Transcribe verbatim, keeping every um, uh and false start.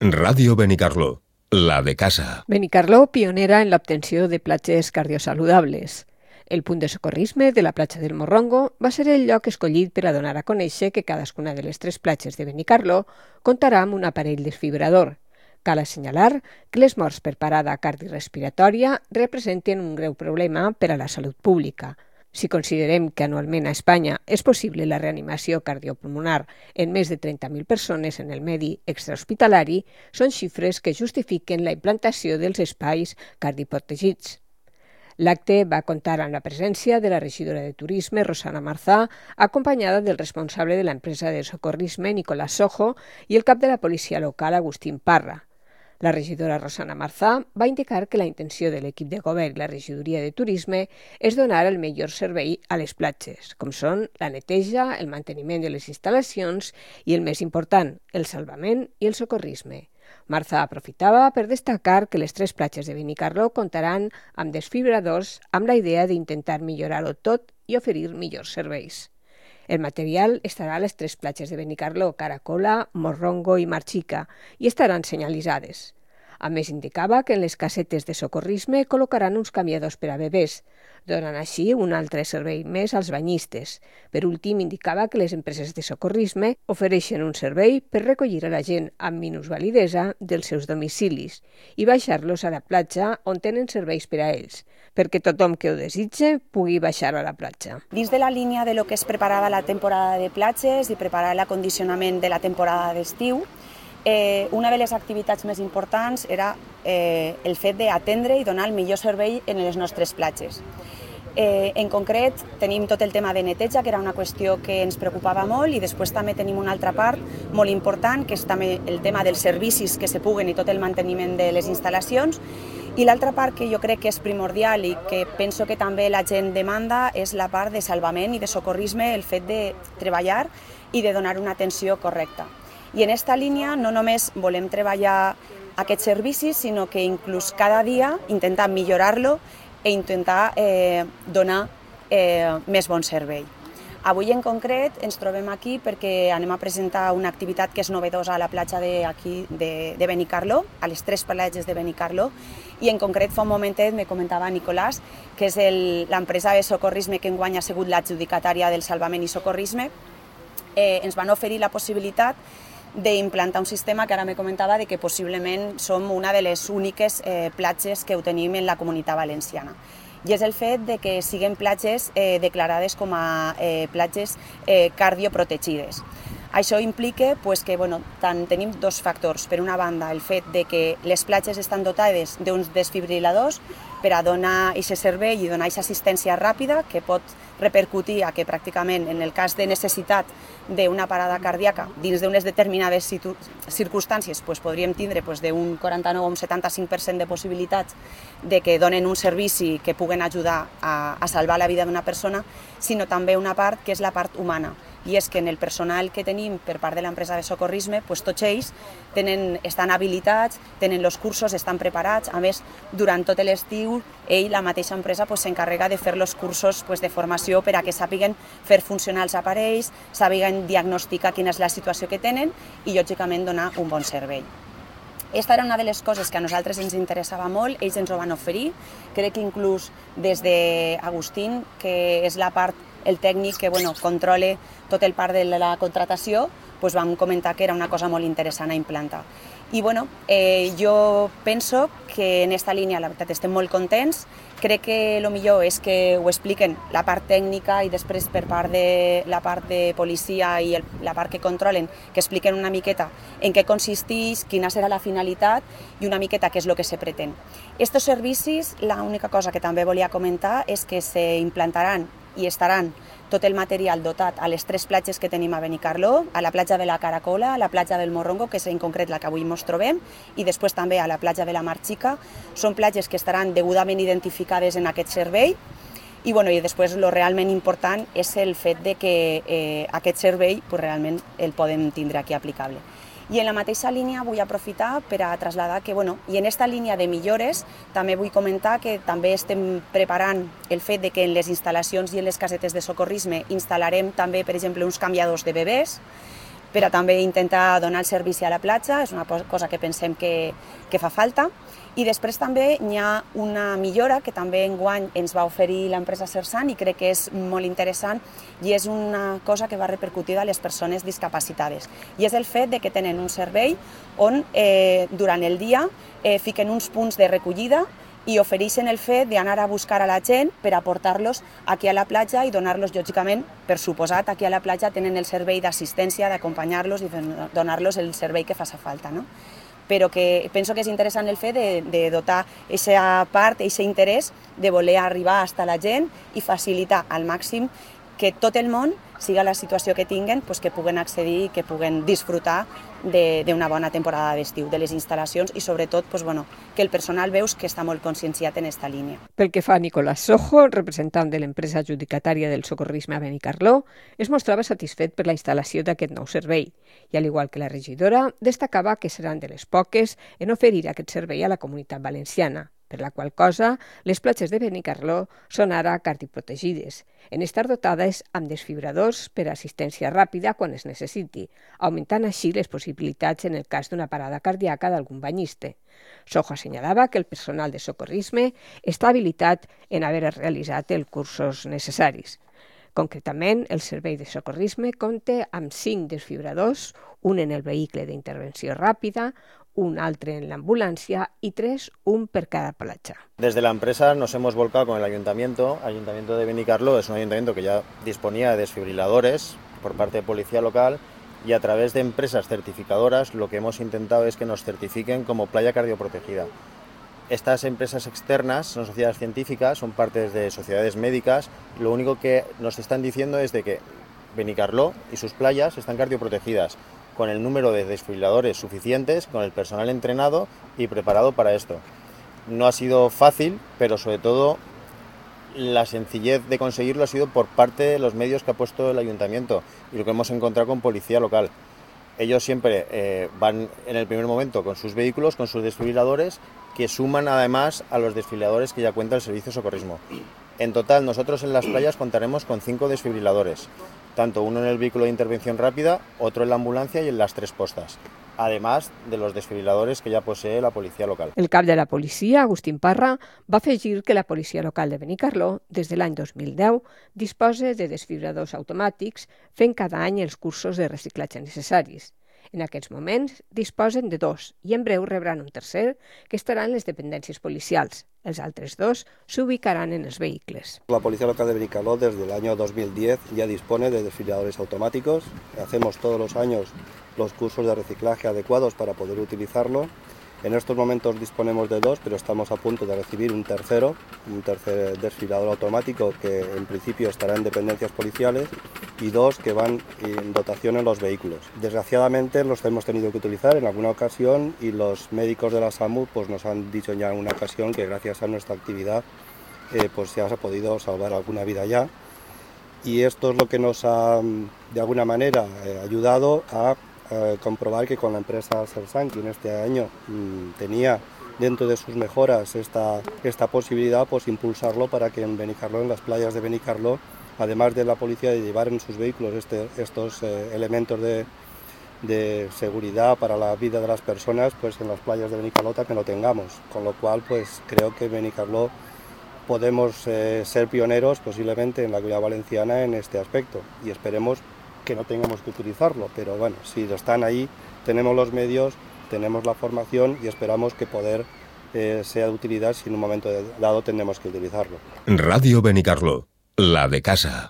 Ràdio Benicarló, la de casa. Benicarló, pionera en l'obtenció de platges cardiosaludables. El punt de socorrisme de la platja del Morrongo va ser el lloc escollit per a donar a conèixer que cadascuna de les tres platges de Benicarló comptarà amb un aparell desfibrador. Cal assenyalar que les morts per parada cardiorrespiratòria representen un greu problema per a la salut pública. Si considerem que anualment a Espanya és possible la reanimació cardiopulmonar en més de trenta mil persones en el medi extrahospitalari, són xifres que justifiquen la implantació dels espais cardioprotegits. L'acte va comptar amb la presència de la regidora de Turisme, Rosana Marzà, acompanyada del responsable de l'empresa de socorrisme, Nicolás Sojo, i el cap de la policia local, Agustín Parra. La regidora Rosana Marzà va indicar que la intenció de l'equip de govern i la regidoria de Turisme és donar el millor servei a les platges, com són la neteja, el manteniment de les instal·lacions i, el més important, el salvament i el socorrisme. Marzà aprofitava per destacar que les tres platges de Benicarló comptaran amb desfibradors amb la idea d'intentar millorar-ho tot i oferir millors serveis. El material estarà a les tres platges de Benicarló, Caracola, Morrongo i Marchica, i estaran senyalitzades. A més, indicava que en les casetes de socorrisme col·locaran uns canviadors per a bebès, donant així un altre servei més als banyistes. Per últim, indicava que les empreses de socorrisme ofereixen un servei per recollir a la gent amb minusvalidesa dels seus domicilis i baixar-los a la platja on tenen serveis per a ells, perquè tothom que ho desitge pugui baixar a la platja. Dins de la línia de lo que es preparava la temporada de platges i preparar l'acondicionament de la temporada d'estiu, Eh, una de les activitats més importants era eh, el fet d'atendre i donar el millor servei en les nostres platges. Eh, en concret, tenim tot el tema de neteja, que era una qüestió que ens preocupava molt, i després també tenim una altra part molt important, que és també el tema dels servicis que se puguen i tot el manteniment de les instal·lacions. I l'altra part que jo crec que és primordial i que penso que també la gent demanda és la part de salvament i de socorrisme, el fet de treballar i de donar una atenció correcta. I en aquesta línia no només volem treballar aquests servicis, sinó que inclús cada dia intentar millorar-lo e intentar eh, donar eh, més bon servei. Avui en concret ens trobem aquí perquè anem a presentar una activitat que és novedosa a la platja de, aquí, de, de Benicarló, a les tres platges de Benicarló, i en concret fa un momentet me comentava Nicolás, que és l'empresa de socorrisme que enguany ha sigut l'adjudicatària del salvament i socorrisme, eh, ens van oferir la possibilitat d'implantar un sistema que ara me comentava de que possiblement som una de les úniques eh, platges que ho tenim en la Comunitat Valenciana. I és el fet de que siguin platges eh, declarades com a eh, platges eh, cardioprotegides. Això implica pues, que bueno, tant tenim dos factors. Per una banda, el fet de que les platges estan dotades d'uns desfibriladors per a donar aquest servei i donar aquesta assistència ràpida que pot repercutir a que pràcticament en el cas de necessitat d'una parada cardíaca dins d'unes determinades circumstàncies pues, podríem tindre pues, d'un quaranta-nou a un setanta-cinc per cent de possibilitats de que donen un servici que puguen ajudar a, a salvar la vida d'una persona, sinó també una part que és la part humana. I és que en el personal que tenim per part de l'empresa de socorrisme, pues, tots ells tenen, estan habilitats, tenen els cursos, estan preparats. A més, durant tot l'estiu, ell, la mateixa empresa, s'encarrega pues, de fer els cursos pues, de formació per a que sàpiguen fer funcionar els aparells, sàpiguen diagnosticar quina és la situació que tenen i, lògicament, donar un bon servei. Aquesta era una de les coses que a nosaltres ens interessava molt, ells ens ho van oferir. Crec que inclús des d'Agustín, que és la part el tècnic que bueno, controla tot el part de la contratació, doncs vam comentar que era una cosa molt interessant a implantar. I bueno, eh, jo penso que en aquesta línia la veritat estem molt contents. Crec que el millor és que ho expliquen la part tècnica i després per part de la part de policia i el, la part que controlen, que expliquen una miqueta en què consisteix, quina serà la finalitat i una miqueta què és el que se pretén. Estos servicis, l'única cosa que també volia comentar és que s'implantaran i estaran tot el material dotat a les tres platges que tenim a Benicarló, a la platja de la Caracola, a la platja del Morrongo, que és en concret la que avui ens trobem, i després també a la platja de la Marchica. Són platges que estaran degudament identificades en aquest servei i, bueno, i després el realment important és el fet de que eh, aquest servei pues, realment el podem tindre aquí aplicable. I en la mateixa línia vull aprofitar per a traslladar que, bueno, i en aquesta línia de millores també vull comentar que també estem preparant el fet de que en les instal·lacions i en les casetes de socorrisme instal·larem també, per exemple, uns canviadors de bebès per a també intentar donar el servici a la platja, és una cosa que pensem que, que fa falta. I després també hi ha una millora que també enguany ens va oferir l'empresa Sersan i crec que és molt interessant i és una cosa que va repercutir a les persones discapacitades. I és el fet de que tenen un servei on eh, durant el dia eh, fiquen uns punts de recollida i ofereixen el fet d'anar a buscar a la gent per aportar-los aquí a la platja i donar-los, lògicament, per suposat, aquí a la platja tenen el servei d'assistència, d'acompanyar-los i donar-los el servei que faci falta, no? Però que penso que és interessant el fet de, de dotar aquesta part, aquest interès de voler arribar fins a la gent i facilitar al màxim que tot el món, siga la situació que tinguen, pues que puguen accedir i que puguen disfrutar d'una bona temporada d'estiu, de les instal·lacions i sobretot pues, bueno, que el personal veus que està molt conscienciat en aquesta línia. Pel que fa a Nicolás Sojo, representant de l'empresa adjudicatària del socorrisme a Benicarló, es mostrava satisfet per la instal·lació d'aquest nou servei i, al igual que la regidora, destacava que seran de les poques en oferir aquest servei a la comunitat valenciana, per la qual cosa les platges de Benicarló són ara cardioprotegides, en estar dotades amb desfibradors per a assistència ràpida quan es necessiti, augmentant així les possibilitats en el cas d'una parada cardíaca d'algun banyista. Sojo assenyalava que el personal de socorrisme està habilitat en haver realitzat els cursos necessaris. Concretament, el servei de socorrisme compta amb cinc desfibradors, un en el vehicle d'intervenció ràpida, un altre en la ambulancia y tres, un per cada platja. Desde la empresa nos hemos volcado con el ayuntamiento. El ayuntamiento de Benicarló es un ayuntamiento que ya disponía de desfibriladores por parte de policía local y a través de empresas certificadoras lo que hemos intentado es que nos certifiquen como playa cardioprotegida. Estas empresas externas son sociedades científicas, son partes de sociedades médicas. Lo único que nos están diciendo es de que Benicarló y sus playas están cardioprotegidas, con el número de desfibriladores suficientes, con el personal entrenado y preparado para esto. No ha sido fácil, pero sobre todo la sencillez de conseguirlo ha sido por parte de los medios que ha puesto el ayuntamiento y lo que hemos encontrado con policía local. Ellos siempre eh, van en el primer momento con sus vehículos, con sus desfibriladores, que suman además a los desfibriladores que ya cuenta el servicio de socorrismo. En total, nosotros en las playas contaremos con cinco desfibriladores, tanto uno en el vehículo de intervención rápida, otro en la ambulancia y en las tres postas, además de los desfibriladores que ya posee la policía local. El cap de la policia, Agustín Parra, va afegir que la policia local de Benicarló, des de l'any dos mil deu, disposa de desfibradors automàtics fent cada any els cursos de reciclatge necessaris. En aquests moments disposen de dos i en breu rebran un tercer que estarà en les dependències policials. Els altres dos s'ubicaran en els vehicles. La Policía Local de Benicarló desde el año dos mil diez ya dispone de desfibriladores automáticos. Hacemos todos los años los cursos de reciclaje adecuados para poder utilizarlo. En estos momentos disponemos de dos, pero estamos a punto de recibir un tercero, un tercer desfibrilador automático que en principio estará en dependencias policiales y dos que van en dotación en los vehículos. Desgraciadamente los hemos tenido que utilizar en alguna ocasión y los médicos de la SAMU pues, nos han dicho ya en una ocasión que gracias a nuestra actividad eh, pues, se ha podido salvar alguna vida ya. Y esto es lo que nos ha de alguna manera eh, ayudado a Eh, comprobar que con la empresa Sersan, que en este año mmm, tenía dentro de sus mejoras esta, esta posibilidad, pues impulsarlo para que en Benicarló, en las playas de Benicarló, además de la policía de llevar en sus vehículos este, estos eh, elementos de, de seguridad para la vida de las personas, pues en las playas de Benicarló también lo tengamos. Con lo cual, pues creo que en Benicarló podemos eh, ser pioneros posiblemente en la Comunidad Valenciana en este aspecto y esperemos que no tengamos que utilizarlo, pero bueno, si están ahí, tenemos los medios, tenemos la formación y esperamos que poder eh, sea de utilidad si en un momento dado tenemos que utilizarlo. Radio Benicarló, la de casa.